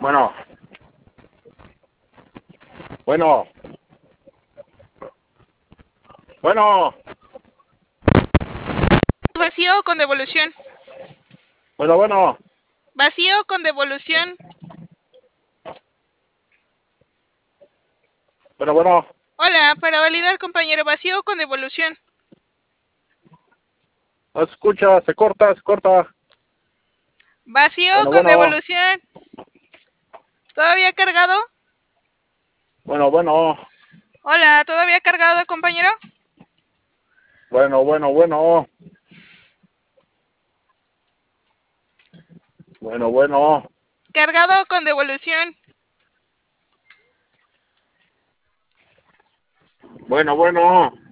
Bueno. Bueno. Bueno. Vacío con devolución. Bueno, bueno. Vacío con devolución. Bueno, bueno. Hola, para validar, compañero, vacío con devolución. No se escucha, se corta, se corta. Vacío Bueno, con bueno. devolución. ¿Todavía cargado? Bueno, bueno. Hola, ¿todavía cargado, compañero? Bueno, bueno, bueno. Bueno, bueno. Cargado con devolución. Bueno, bueno.